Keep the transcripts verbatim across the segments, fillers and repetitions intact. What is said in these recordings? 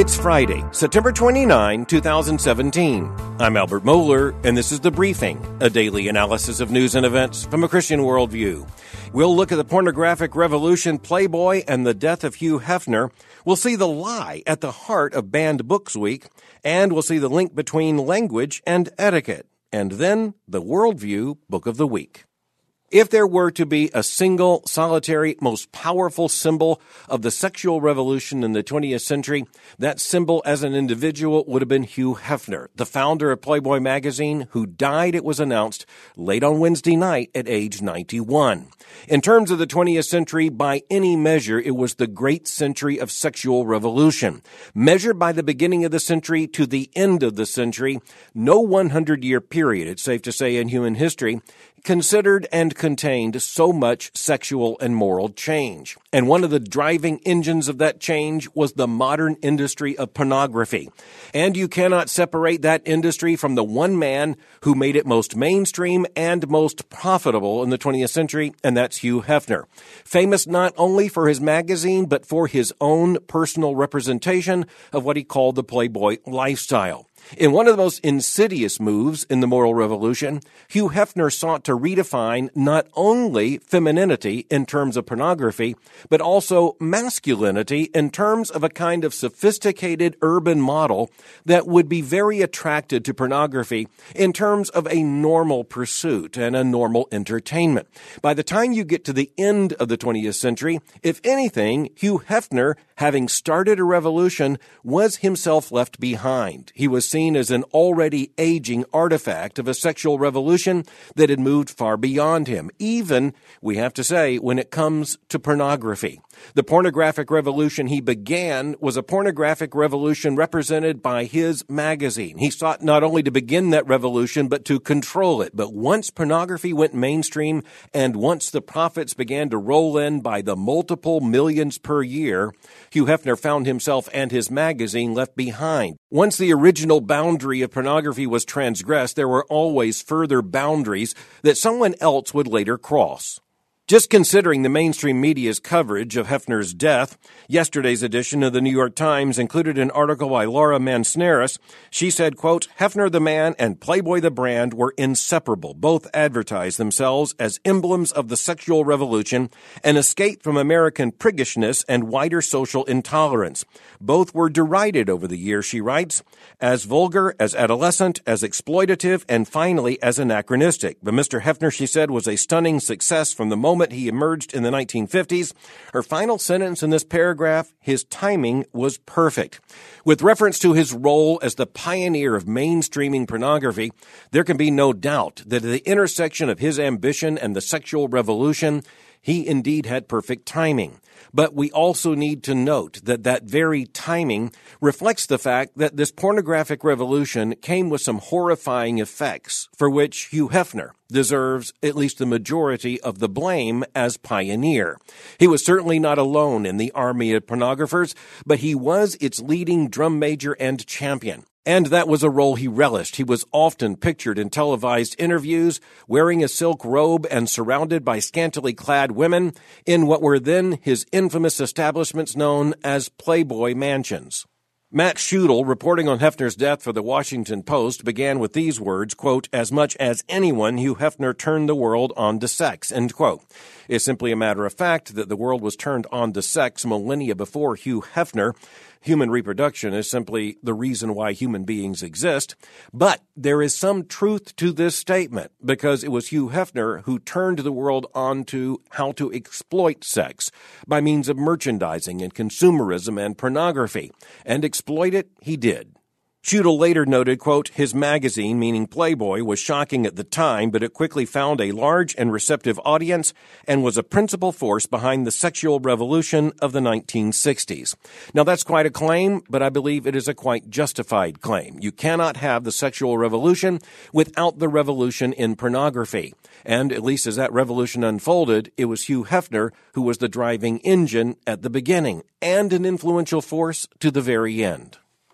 It's Friday, September twenty-ninth, twenty seventeen. I'm Albert Mohler, and this is The Briefing, a daily analysis of news and events from a Christian worldview. We'll look at the pornographic revolution, Playboy, and the death of Hugh Hefner. We'll see the lie at the heart of Banned Books Week, and we'll see the link between language and etiquette. And then the Worldview Book of the Week. If there were to be a single, solitary, most powerful symbol of the sexual revolution in the twentieth century, that symbol as an individual would have been Hugh Hefner, the founder of Playboy magazine, who died, it was announced, late on Wednesday night at age ninety-one. In terms of the twentieth century, by any measure, it was the great century of sexual revolution. Measured by the beginning of the century to the end of the century, no hundred-year period, it's safe to say, in human history, considered and contained so much sexual and moral change. And one of the driving engines of that change was the modern industry of pornography. And you cannot separate that industry from the one man who made it most mainstream and most profitable in the twentieth century, and that's Hugh Hefner. Famous not only for his magazine, but for his own personal representation of what he called the Playboy lifestyle. In one of the most insidious moves in the moral revolution, Hugh Hefner sought to redefine not only femininity in terms of pornography, but also masculinity in terms of a kind of sophisticated urban model that would be very attracted to pornography in terms of a normal pursuit and a normal entertainment. By the time you get to the end of the twentieth century, if anything, Hugh Hefner, having started a revolution, was himself left behind. He was seen as an already aging artifact of a sexual revolution that had moved far beyond him, even, we have to say, when it comes to pornography. The pornographic revolution he began was a pornographic revolution represented by his magazine. He sought not only to begin that revolution, but to control it. But once pornography went mainstream, and once the profits began to roll in by the multiple millions per year, Hugh Hefner found himself and his magazine left behind. Once the original boundary of pornography was transgressed, there were always further boundaries that someone else would later cross. Just considering the mainstream media's coverage of Hefner's death, yesterday's edition of the New York Times included an article by Laura Mansnaris. She said, quote, "Hefner the man and Playboy the brand were inseparable. Both advertised themselves as emblems of the sexual revolution, an escape from American priggishness and wider social intolerance. Both were derided over the years," she writes, "as vulgar, as adolescent, as exploitative, and finally as anachronistic. But Mister Hefner," she said, "was a stunning success from the moment he emerged in the nineteen fifties. Her final sentence in this paragraph, "His timing was perfect." With reference to his role as the pioneer of mainstreaming pornography, there can be no doubt that at the intersection of his ambition and the sexual revolution, he indeed had perfect timing. But we also need to note that that very timing reflects the fact that this pornographic revolution came with some horrifying effects for which Hugh Hefner deserves at least the majority of the blame as pioneer. He was certainly not alone in the army of pornographers, but he was its leading drum major and champion. And that was a role he relished. He was often pictured in televised interviews, wearing a silk robe and surrounded by scantily clad women in what were then his infamous establishments known as Playboy mansions. Matt Schudel, reporting on Hefner's death for the Washington Post, began with these words, quote, "As much as anyone, Hugh Hefner turned the world on to sex," end quote. It's simply a matter of fact that the world was turned on to sex millennia before Hugh Hefner. Human reproduction is simply the reason why human beings exist. But there is some truth to this statement, because it was Hugh Hefner who turned the world on to how to exploit sex by means of merchandising and consumerism and pornography. And exploit it he did. Schudel later noted, quote, "His magazine, meaning Playboy, was shocking at the time, but it quickly found a large and receptive audience and was a principal force behind the sexual revolution of the nineteen sixties. Now, that's quite a claim, but I believe it is a quite justified claim. You cannot have the sexual revolution without the revolution in pornography. And at least as that revolution unfolded, it was Hugh Hefner who was the driving engine at the beginning and an influential force to the very end.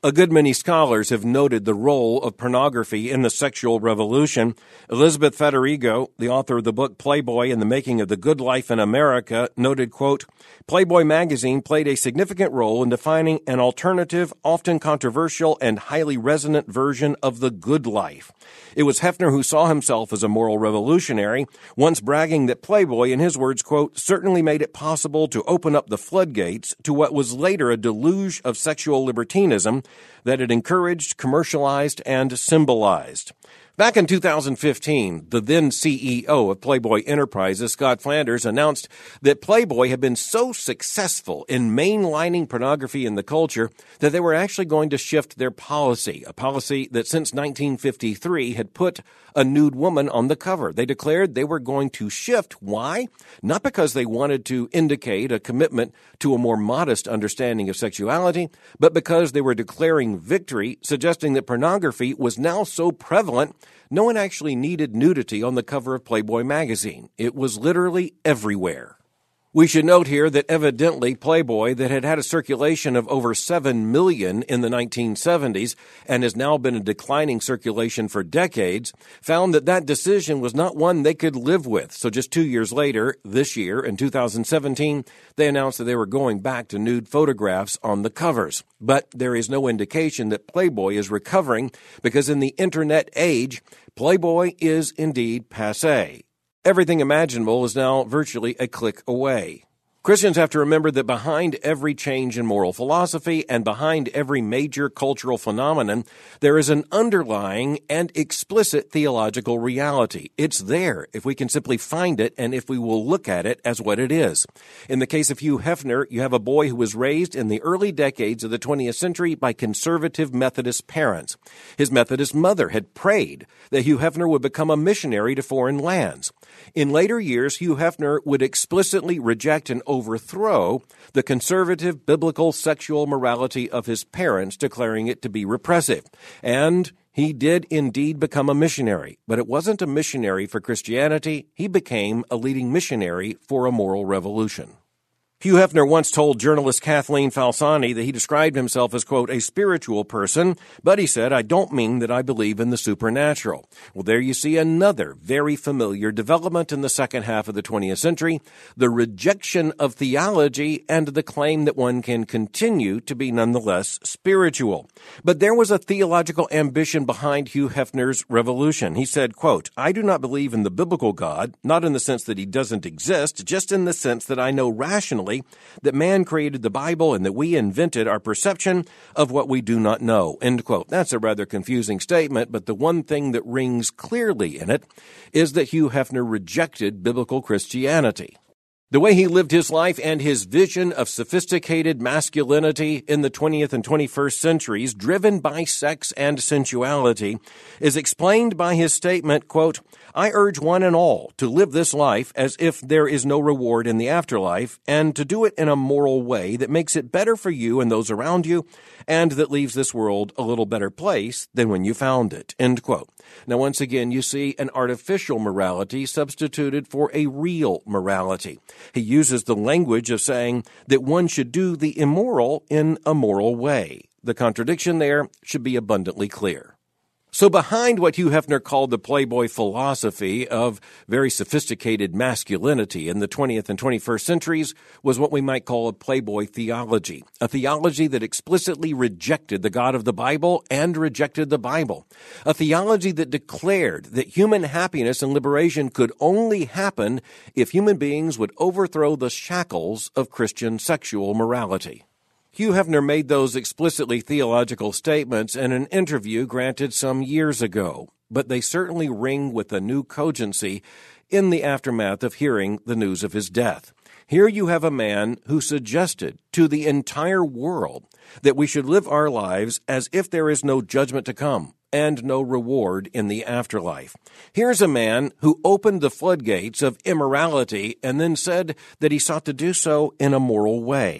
A good many scholars have noted the role of pornography in the sexual revolution. Elizabeth Federigo, the author of the book Playboy and the Making of the Good Life in America, noted, quote, Playboy magazine played a significant role in defining an alternative, often controversial, and highly resonant version of the good life. It was Hefner who saw himself as a moral revolutionary, once bragging that Playboy, in his words, quote, certainly made it possible to open up the floodgates to what was later a deluge of sexual libertinism that it encouraged, commercialized, and symbolized. Back in two thousand fifteen, the then C E O of Playboy Enterprises, Scott Flanders, announced that Playboy had been so successful in mainlining pornography in the culture that they were actually going to shift their policy, a policy that since nineteen fifty-three had put a nude woman on the cover. They declared they were going to shift. Why? Not because they wanted to indicate a commitment to a more modest understanding of sexuality, but because they were declaring victory, suggesting that pornography was now so prevalent no one actually needed nudity on the cover of Playboy magazine. It was literally everywhere. We should note here that evidently Playboy, that had had a circulation of over seven million in the nineteen seventies and has now been in declining circulation for decades, found that that decision was not one they could live with. So just two years later, this year, in two thousand seventeen, they announced that they were going back to nude photographs on the covers. But there is no indication that Playboy is recovering because in the internet age, Playboy is indeed passé. Everything imaginable is now virtually a click away. Christians have to remember that behind every change in moral philosophy and behind every major cultural phenomenon, there is an underlying and explicit theological reality. It's there if we can simply find it and if we will look at it as what it is. In the case of Hugh Hefner, you have a boy who was raised in the early decades of the twentieth century by conservative Methodist parents. His Methodist mother had prayed that Hugh Hefner would become a missionary to foreign lands. In later years, Hugh Hefner would explicitly reject and overthrow the conservative biblical sexual morality of his parents, declaring it to be repressive. And he did indeed become a missionary, but it wasn't a missionary for Christianity. He became a leading missionary for a moral revolution. Hugh Hefner once told journalist Kathleen Falsani that he described himself as, quote, a spiritual person, but he said, I don't mean that I believe in the supernatural. Well, there you see another very familiar development in the second half of the twentieth century, the rejection of theology and the claim that one can continue to be nonetheless spiritual. But there was a theological ambition behind Hugh Hefner's revolution. He said, quote, I do not believe in the biblical God, not in the sense that he doesn't exist, just in the sense that I know rationally that man created the Bible and that we invented our perception of what we do not know, end quote. That's a rather confusing statement, but the one thing that rings clearly in it is that Hugh Hefner rejected biblical Christianity. The way he lived his life and his vision of sophisticated masculinity in the twentieth and twenty-first centuries, driven by sex and sensuality, is explained by his statement, quote, I urge one and all to live this life as if there is no reward in the afterlife, and to do it in a moral way that makes it better for you and those around you, and that leaves this world a little better place than when you found it, end quote. Now, once again, you see an artificial morality substituted for a real morality. He uses the language of saying that one should do the immoral in a moral way. The contradiction there should be abundantly clear. So behind what Hugh Hefner called the Playboy philosophy of very sophisticated masculinity in the twentieth and twenty-first centuries was what we might call a Playboy theology, a theology that explicitly rejected the God of the Bible and rejected the Bible, a theology that declared that human happiness and liberation could only happen if human beings would overthrow the shackles of Christian sexual morality. Hugh Hefner made those explicitly theological statements in an interview granted some years ago, but they certainly ring with a new cogency in the aftermath of hearing the news of his death. Here you have a man who suggested to the entire world that we should live our lives as if there is no judgment to come and no reward in the afterlife. Here's a man who opened the floodgates of immorality and then said that he sought to do so in a moral way.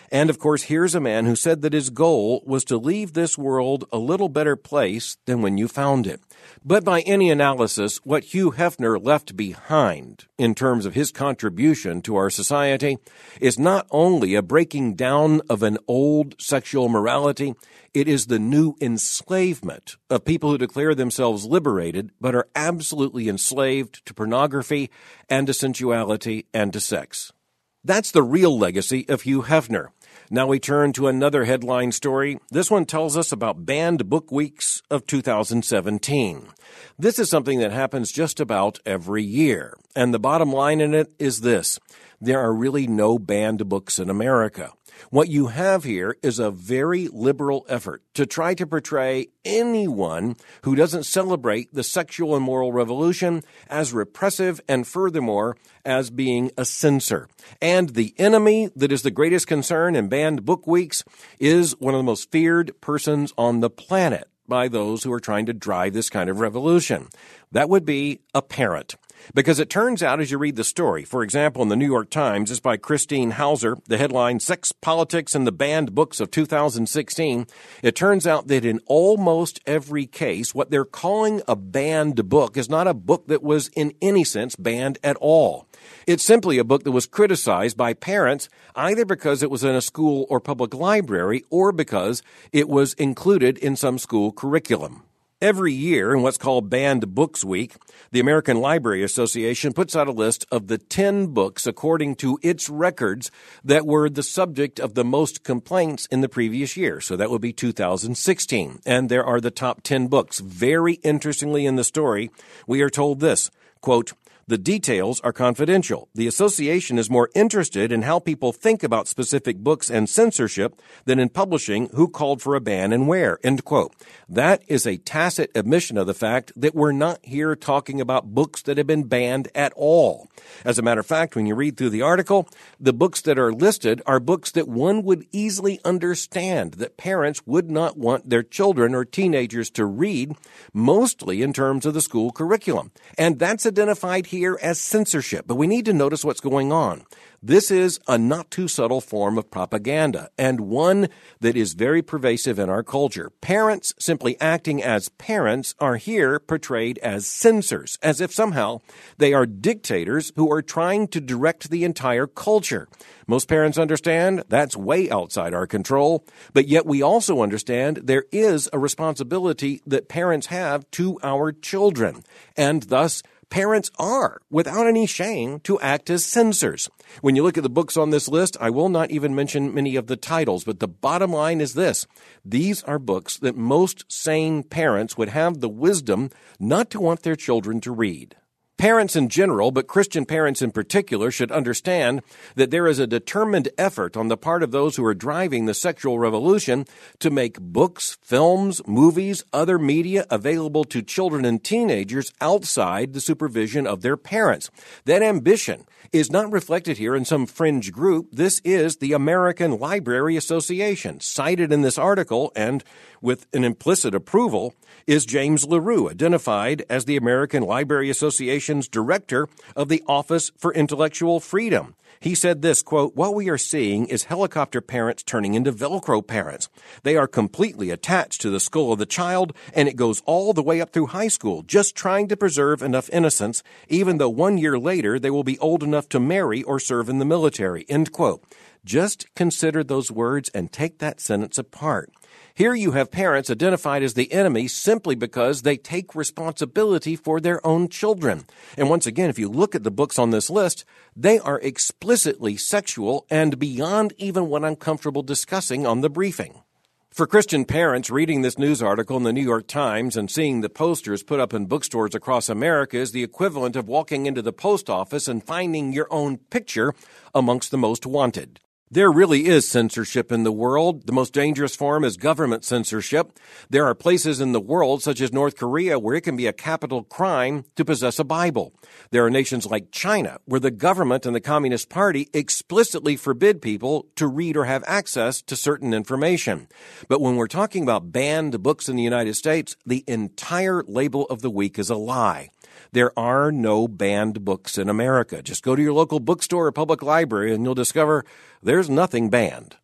And, of course, here's a man who said that his goal was to leave this world a little better place than when you found it. But by any analysis, what Hugh Hefner left behind in terms of his contribution to our society is not only a breaking down of an old sexual morality, it is the new enslavement of people who declare themselves liberated but are absolutely enslaved to pornography and to sensuality and to sex. That's the real legacy of Hugh Hefner. Now we turn to another headline story. This one tells us about Banned Book Weeks of two thousand seventeen. This is something that happens just about every year. And the bottom line in it is this: there are really no banned books in America. What you have here is a very liberal effort to try to portray anyone who doesn't celebrate the sexual and moral revolution as repressive and furthermore as being a censor. And the enemy that is the greatest concern in Banned Book Weeks is one of the most feared persons on the planet by those who are trying to drive this kind of revolution. That would be a parent. Because it turns out as you read the story, for example, in the New York Times, it's by Christine Hauser, the headline, Sex, Politics, and the Banned Books of two thousand sixteen. It turns out that in almost every case, what they're calling a banned book is not a book that was in any sense banned at all. It's simply a book that was criticized by parents, either because it was in a school or public library or because it was included in some school curriculum. Every year, in what's called Banned Books Week, the American Library Association puts out a list of the ten books, according to its records, that were the subject of the most complaints in the previous year. So that would be two thousand sixteen. And there are the top ten books. Very interestingly in the story, we are told this, quote, "The details are confidential. The association is more interested in how people think about specific books and censorship than in publishing who called for a ban and where," end quote. That is a tacit admission of the fact that we're not here talking about books that have been banned at all. As a matter of fact, when you read through the article, the books that are listed are books that one would easily understand that parents would not want their children or teenagers to read, mostly in terms of the school curriculum. And that's identified here here as censorship, but we need to notice what's going on. This is a not too subtle form of propaganda, and one that is very pervasive in our culture. Parents simply acting as parents are here portrayed as censors, as if somehow they are dictators who are trying to direct the entire culture. Most parents understand that's way outside our control, but yet we also understand there is a responsibility that parents have to our children, and thus parents are, without any shame, to act as censors. When you look at the books on this list, I will not even mention many of the titles, but the bottom line is this. These are books that most sane parents would have the wisdom not to want their children to read. Parents in general, but Christian parents in particular, should understand that there is a determined effort on the part of those who are driving the sexual revolution to make books, films, movies, other media available to children and teenagers outside the supervision of their parents. That ambition is not reflected here in some fringe group. This is the American Library Association. Cited in this article, and with an implicit approval, is James LaRue, identified as the American Library Association's director of the Office for Intellectual Freedom. He said this, quote, "What we are seeing is helicopter parents turning into Velcro parents. They are completely attached to the skull of the child, and it goes all the way up through high school, just trying to preserve enough innocence, even though one year later they will be old enough to marry or serve in the military," end quote. Just consider those words and take that sentence apart. Here you have parents identified as the enemy simply because they take responsibility for their own children. And once again, if you look at the books on this list, they are explicitly sexual and beyond even what I'm comfortable discussing on the briefing. For Christian parents, reading this news article in the New York Times and seeing the posters put up in bookstores across America is the equivalent of walking into the post office and finding your own picture amongst the most wanted. There really is censorship in the world. The most dangerous form is government censorship. There are places in the world, such as North Korea, where it can be a capital crime to possess a Bible. There are nations like China, where the government and the Communist Party explicitly forbid people to read or have access to certain information. But when we're talking about banned books in the United States, the entire label of the week is a lie. There are no banned books in America. Just go to your local bookstore or public library and you'll discover there's nothing banned.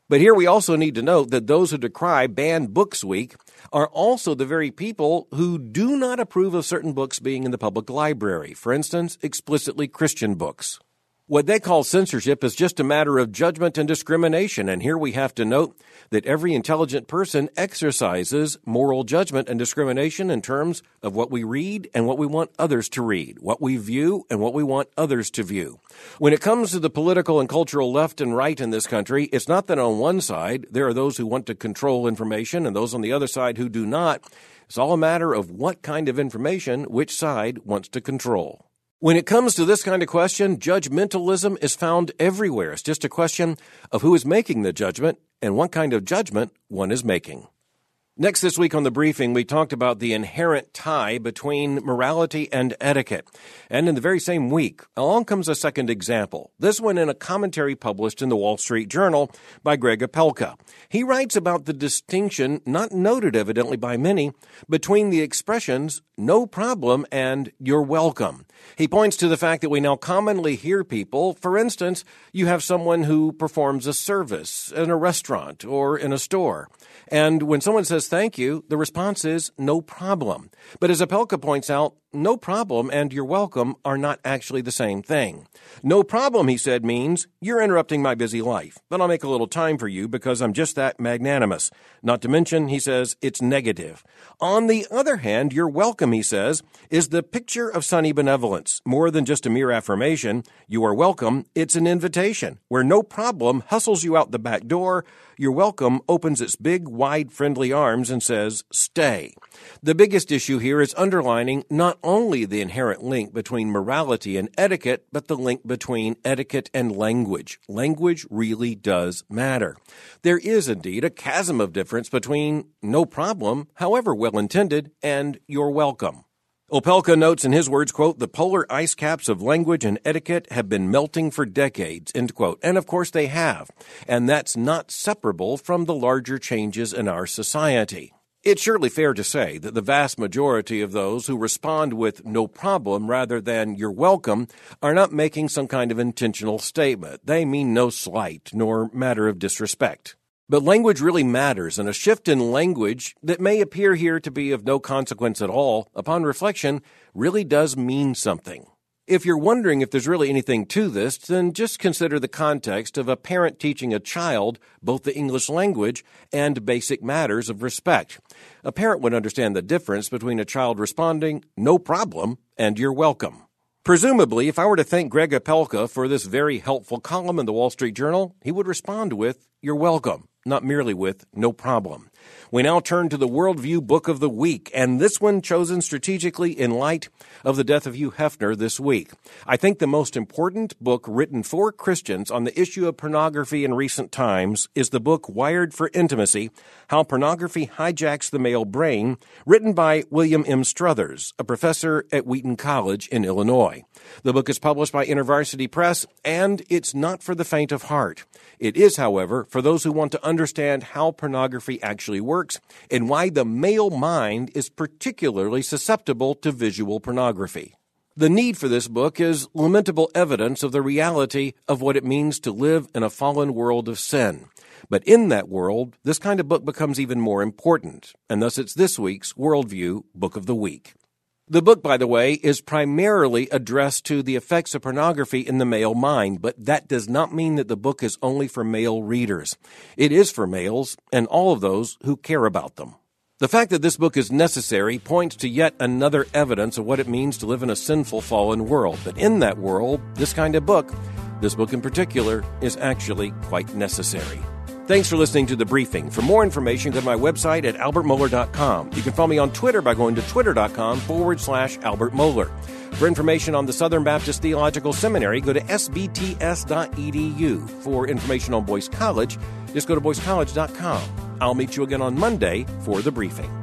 But here we also need to note that those who decry Banned Books Week are also the very people who do not approve of certain books being in the public library, for instance, explicitly Christian books. What they call censorship is just a matter of judgment and discrimination, and here we have to note that every intelligent person exercises moral judgment and discrimination in terms of what we read and what we want others to read, what we view and what we want others to view. When it comes to the political and cultural left and right in this country, it's not that on one side there are those who want to control information and those on the other side who do not. It's all a matter of what kind of information which side wants to control. When it comes to this kind of question, judgmentalism is found everywhere. It's just a question of who is making the judgment and what kind of judgment one is making. Next this week on The Briefing, we talked about the inherent tie between morality and etiquette. And in the very same week, along comes a second example, this one in a commentary published in the Wall Street Journal by Greg Opelka. He writes about the distinction, not noted evidently by many, between the expressions no problem and you're welcome. He points to the fact that we now commonly hear people, for instance, you have someone who performs a service in a restaurant or in a store. And when someone says thank you, the response is no problem. But as Opelka points out, no problem and you're welcome are not actually the same thing. No problem, he said, means you're interrupting my busy life, but I'll make a little time for you because I'm just that magnanimous. Not to mention, he says, it's negative. On the other hand, you're welcome, he says, is the picture of sunny benevolence. More than just a mere affirmation, you are welcome, it's an invitation, where no problem hustles you out the back door. You're welcome opens its big, wide, friendly arms and says, stay. The biggest issue here is underlining not only the inherent link between morality and etiquette, but the link between etiquette and language. Language really does matter. There is indeed a chasm of difference between no problem, however well-intended, and you're welcome. Opelka notes in his words, quote, the polar ice caps of language and etiquette have been melting for decades, end quote. And of course they have. And that's not separable from the larger changes in our society. It's surely fair to say that the vast majority of those who respond with no problem rather than you're welcome are not making some kind of intentional statement. They mean no slight nor matter of disrespect. But language really matters, and a shift in language that may appear here to be of no consequence at all, upon reflection, really does mean something. If you're wondering if there's really anything to this, then just consider the context of a parent teaching a child both the English language and basic matters of respect. A parent would understand the difference between a child responding, no problem, and you're welcome. Presumably, if I were to thank Greg Opelka for this very helpful column in the Wall Street Journal, he would respond with, you're welcome, not merely with no problem. We now turn to the Worldview Book of the Week, and this one chosen strategically in light of the death of Hugh Hefner this week. I think the most important book written for Christians on the issue of pornography in recent times is the book Wired for Intimacy, How Pornography Hijacks the Male Brain, written by William M. Struthers, a professor at Wheaton College in Illinois. The book is published by InterVarsity Press, and it's not for the faint of heart. It is, however, for those who want to understand how pornography actually works and why the male mind is particularly susceptible to visual pornography. The need for this book is lamentable evidence of the reality of what it means to live in a fallen world of sin. But in that world, this kind of book becomes even more important, and thus it's this week's Worldview Book of the Week. The book, by the way, is primarily addressed to the effects of pornography in the male mind, but that does not mean that the book is only for male readers. It is for males and all of those who care about them. The fact that this book is necessary points to yet another evidence of what it means to live in a sinful, fallen world. But in that world, this kind of book, this book in particular, is actually quite necessary. Thanks for listening to The Briefing. For more information, go to my website at albert mohler dot com. You can follow me on Twitter by going to twitter.com forward slash Albert Mohler. For information on the Southern Baptist Theological Seminary, go to s b t s dot e d u. For information on Boyce College, just go to boyce college dot com. I'll meet you again on Monday for The Briefing.